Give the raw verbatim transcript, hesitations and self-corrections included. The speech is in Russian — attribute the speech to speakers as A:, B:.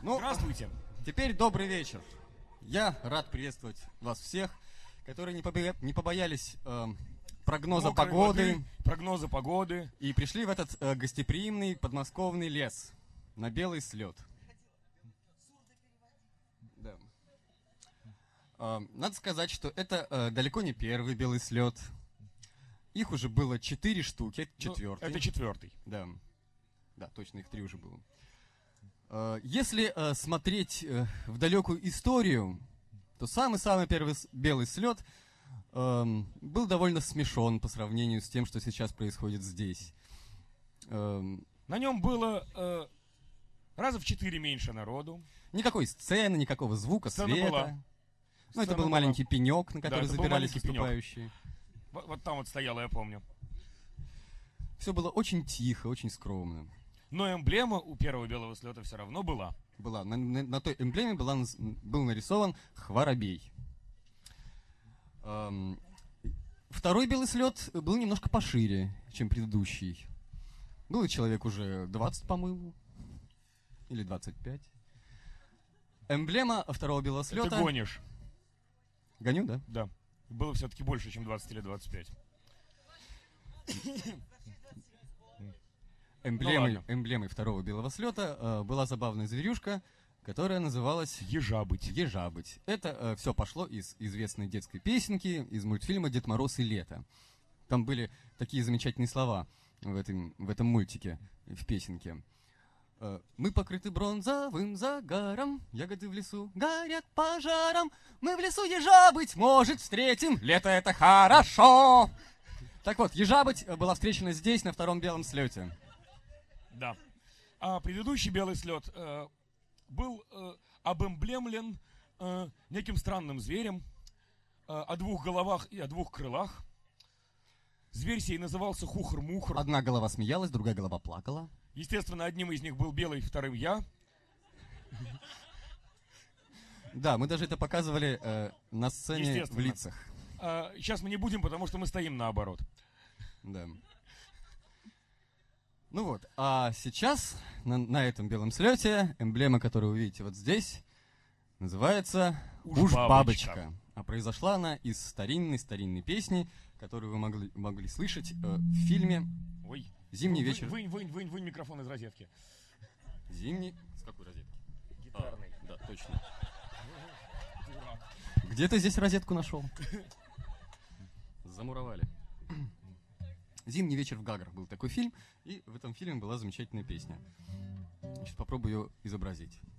A: Ну,
B: здравствуйте.
A: Теперь добрый вечер. Я рад приветствовать вас всех, которые не, побоя... не побоялись э, прогноза
B: Мокрой
A: погоды.
B: воды, прогноза погоды.
A: И пришли в этот э, гостеприимный подмосковный лес на белый слет. Да. Э, надо сказать, что это э, далеко не первый белый слет. Их уже было четыре штуки, это четвертый.
B: Ну, это четвертый.
A: Да. Да, точно, их три уже было. Э, если э, смотреть э, в далекую историю, то самый-самый первый с- белый слет э, был довольно смешон по сравнению с тем, что сейчас происходит здесь. Э,
B: На нем было э, раза в четыре меньше народу.
A: никакой сцены, никакого звука,
B: Сцена
A: света.
B: была.
A: Ну,
B: Сцена
A: это был
B: была.
A: маленький пенек, на
B: Да,
A: который
B: это был
A: забирались
B: маленький пенек.
A: выступающие.
B: Вот, вот там вот стояла, я помню.
A: Все было очень тихо, очень скромно.
B: Но эмблема у первого белого слета все равно была.
A: Была. На, на- на той эмблеме была, нас- был нарисован хворобей. Эм, Второй белый слет был немножко пошире, чем предыдущий. Был человек уже двадцать, по-моему, или двадцать пять. Эмблема второго белого слета...
B: Ты гонишь.
A: Гоню, да?
B: Да. Было все-таки больше, чем двадцать или двадцать пять.
A: Эмблемой,
B: ладно.
A: эмблемой второго белого слета э, была забавная зверюшка, которая называлась
B: Ежа быть.
A: Ежабыть. Это все пошло из известной детской песенки, из мультфильма «Дед Мороз и лето». Там были такие замечательные слова в этом, в этом мультике, в песенке. Э, Мы покрыты бронзовым загаром, ягоды в лесу горят пожаром. Мы в лесу ежа, быть может, встретим, лето это хорошо. Так вот, ежабыть была встречена здесь, на втором белом слете.
B: Да. А предыдущий белый слет э, был э, обэмблемлен э, неким странным зверем э, о двух головах и о двух крылах. Зверь сей назывался Хухр-Мухр.
A: Одна голова смеялась, другая голова плакала.
B: Естественно, одним из них был белый, вторым я.
A: Да, мы даже это показывали э, на сцене в
B: Естественно.
A: лицах.
B: А, сейчас мы не будем, потому что мы стоим наоборот.
A: Да. Ну вот, а сейчас на, на этом белом слете эмблема, которую вы видите вот здесь, называется
B: Уж
A: «Уж
B: бабочка».
A: бабочка». А произошла она из старинной-старинной песни, которую вы могли, могли слышать э, в фильме
B: Ой.
A: «Зимний
B: Вынь,
A: вечер».
B: Вынь, вынь, вынь, вынь микрофон из розетки.
A: Зимний... С какой розетки?
B: Гитарный.
A: А, да, точно. Где ты здесь розетку нашел? Замуровали. «Зимний вечер в Гаграх» был такой фильм, и в этом фильме была замечательная песня. Сейчас попробую ее изобразить.